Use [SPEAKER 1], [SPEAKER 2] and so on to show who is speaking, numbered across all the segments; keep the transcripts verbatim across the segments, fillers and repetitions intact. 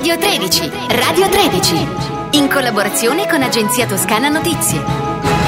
[SPEAKER 1] Radio tredici. Radio tredici. In collaborazione con Agenzia Toscana Notizie.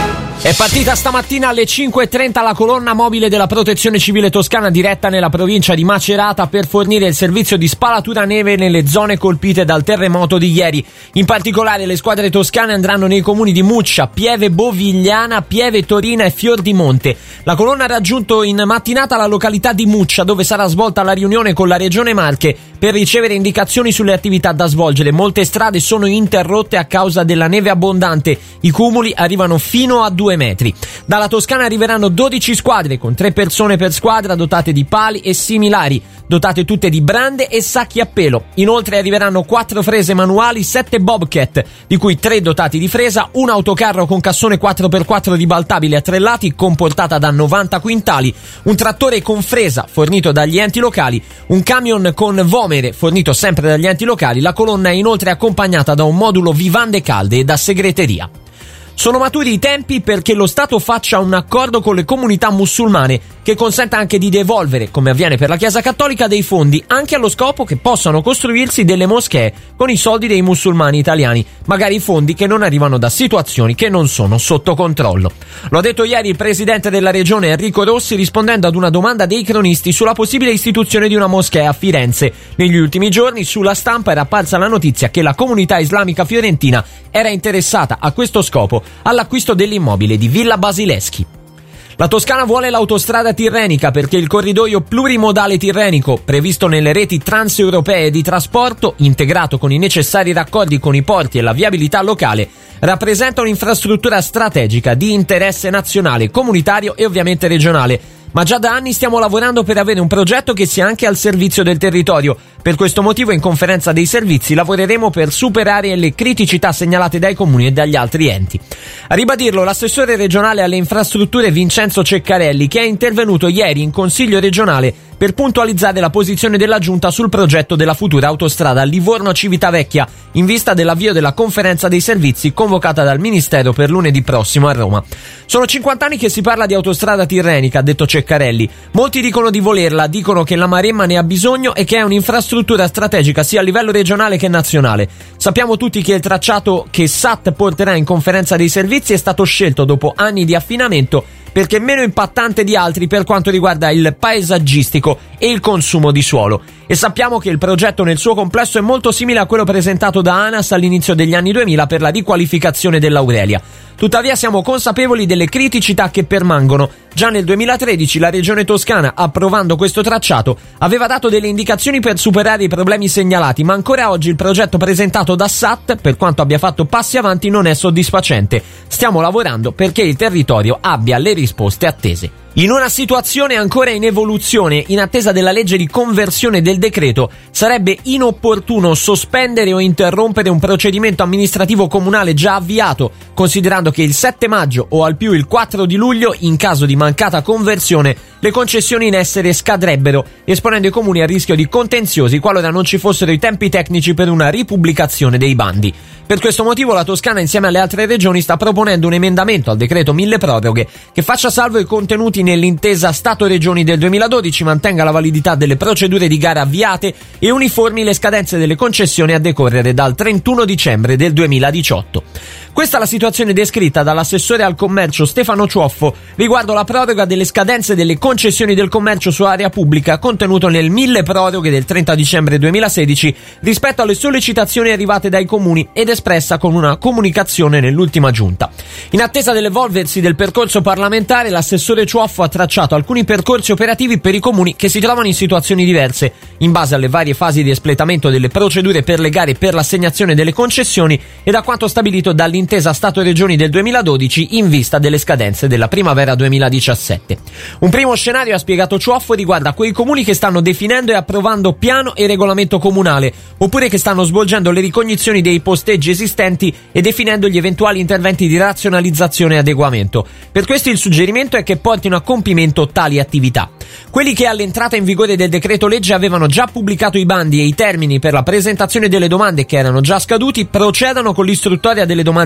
[SPEAKER 2] È partita stamattina alle cinque e trenta la colonna mobile della Protezione Civile Toscana diretta nella provincia di Macerata per fornire il servizio di spalatura neve nelle zone colpite dal terremoto di ieri. In particolare le squadre toscane andranno nei comuni di Muccia, Pieve Bovigliana, Pieve Torina e Fiordimonte. La colonna ha raggiunto in mattinata la località di Muccia, dove sarà svolta la riunione con la Regione Marche per ricevere indicazioni sulle attività da svolgere. Molte strade sono interrotte a causa della neve abbondante. I cumuli arrivano fino a due metri. Dalla Toscana arriveranno dodici squadre con tre persone per squadra, dotate di pali e similari, dotate tutte di brande e sacchi a pelo. Inoltre arriveranno quattro frese manuali, sette Bobcat, di cui tre dotati di fresa, un autocarro con cassone quattro per quattro ribaltabile a tre lati comportata da novanta quintali, un trattore con fresa fornito dagli enti locali, un camion con vomere fornito sempre dagli enti locali. La colonna è inoltre accompagnata da un modulo vivande calde e da segreteria. Sono maturi i tempi perché lo Stato faccia un accordo con le comunità musulmane che consenta anche di devolvere, come avviene per la Chiesa Cattolica, dei fondi anche allo scopo che possano costruirsi delle moschee con i soldi dei musulmani italiani, magari fondi che non arrivano da situazioni che non sono sotto controllo. Lo ha detto ieri il presidente della regione Enrico Rossi rispondendo ad una domanda dei cronisti sulla possibile istituzione di una moschea a Firenze. Negli ultimi giorni sulla stampa era apparsa la notizia che la comunità islamica fiorentina era interessata a questo scopo all'acquisto dell'immobile di Villa Basileschi. La Toscana vuole l'autostrada tirrenica perché il corridoio plurimodale tirrenico, previsto nelle reti transeuropee di trasporto, integrato con i necessari raccordi con i porti e la viabilità locale, rappresenta un'infrastruttura strategica di interesse nazionale, comunitario e ovviamente regionale. Ma già da anni stiamo lavorando per avere un progetto che sia anche al servizio del territorio. Per questo motivo in conferenza dei servizi lavoreremo per superare le criticità segnalate dai comuni e dagli altri enti. A ribadirlo l'assessore regionale alle infrastrutture Vincenzo Ceccarelli, che è intervenuto ieri in Consiglio regionale per puntualizzare la posizione della Giunta sul progetto della futura autostrada Livorno-Civitavecchia in vista dell'avvio della conferenza dei servizi convocata dal Ministero per lunedì prossimo a Roma. Sono cinquanta anni che si parla di autostrada tirrenica, ha detto Ceccarelli. Molti dicono di volerla, dicono che la Maremma ne ha bisogno e che è un'infrastruttura strategica sia a livello regionale che nazionale. Sappiamo tutti che il tracciato che S A T porterà in conferenza dei servizi è stato scelto dopo anni di affinamento perché è meno impattante di altri per quanto riguarda il paesaggistico e il consumo di suolo. E sappiamo che il progetto nel suo complesso è molto simile a quello presentato da ANAS all'inizio degli anni duemila per la riqualificazione dell'Aurelia. Tuttavia siamo consapevoli delle criticità che permangono. Già nel duemilatredici la Regione Toscana, approvando questo tracciato, aveva dato delle indicazioni per superare i problemi segnalati, ma ancora oggi il progetto presentato da S A T, per quanto abbia fatto passi avanti, non è soddisfacente. Stiamo lavorando perché il territorio abbia le risposte attese. In una situazione ancora in evoluzione, in attesa della legge di conversione del decreto, sarebbe inopportuno sospendere o interrompere un procedimento amministrativo comunale già avviato, considerando che il sette maggio o al più il quattro di luglio, in caso di mancata conversione, le concessioni in essere scadrebbero, esponendo i comuni a rischio di contenziosi qualora non ci fossero i tempi tecnici per una ripubblicazione dei bandi. Per questo motivo la Toscana, insieme alle altre regioni, sta proponendo un emendamento al decreto mille proroghe che faccia salvo i contenuti nell'intesa Stato-Regioni del duemiladodici, mantenga la validità delle procedure di gara avviate e uniformi le scadenze delle concessioni a decorrere dal trentuno dicembre del duemiladiciotto. Questa è la situazione descritta dall'assessore al commercio Stefano Ciuoffo riguardo la proroga delle scadenze delle concessioni del commercio su area pubblica contenuto nel mille proroghe del trenta dicembre duemilasedici rispetto alle sollecitazioni arrivate dai comuni ed espressa con una comunicazione nell'ultima giunta. In attesa dell'evolversi del percorso parlamentare, l'assessore Ciuoffo ha tracciato alcuni percorsi operativi per i comuni che si trovano in situazioni diverse, in base alle varie fasi di espletamento delle procedure per le gare per l'assegnazione delle concessioni e da quanto stabilito dall'intesa Stato-Regioni del duemiladodici in vista delle scadenze della primavera duemiladiciassette. Un primo scenario, ha spiegato Ciuoffo, riguarda quei comuni che stanno definendo e approvando piano e regolamento comunale, oppure che stanno svolgendo le ricognizioni dei posteggi esistenti e definendo gli eventuali interventi di razionalizzazione e adeguamento. Per questo il suggerimento è che portino a compimento tali attività. Quelli che all'entrata in vigore del decreto legge avevano già pubblicato i bandi e i termini per la presentazione delle domande che erano già scaduti procedano con l'istruttoria delle domande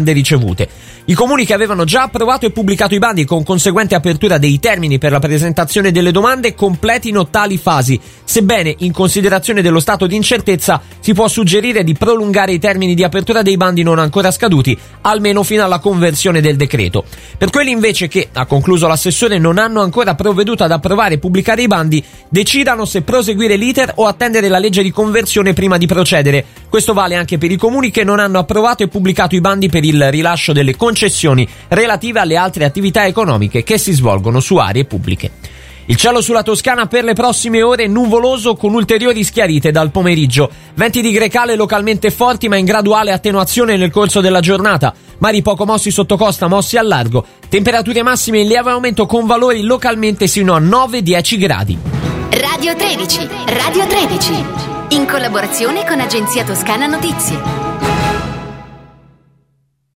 [SPEAKER 2] domande ricevute. I comuni che avevano già approvato e pubblicato i bandi con conseguente apertura dei termini per la presentazione delle domande completino tali fasi, sebbene in considerazione dello stato di incertezza si può suggerire di prolungare i termini di apertura dei bandi non ancora scaduti, almeno fino alla conversione del decreto. Per quelli invece che, ha concluso l'assessore, non hanno ancora provveduto ad approvare e pubblicare i bandi, decidano se proseguire l'iter o attendere la legge di conversione prima di procedere. Questo vale anche per i comuni che non hanno approvato e pubblicato i bandi per il rilascio delle concessioni relative alle altre attività economiche che si svolgono su aree pubbliche. Il cielo sulla Toscana per le prossime ore nuvoloso con ulteriori schiarite dal pomeriggio. Venti di grecale localmente forti ma in graduale attenuazione nel corso della giornata. Mari poco mossi sotto costa, mossi al largo. Temperature massime in lieve aumento con valori localmente sino a nove dieci gradi.
[SPEAKER 1] Radio tredici. Radio tredici. In collaborazione con Agenzia Toscana Notizie.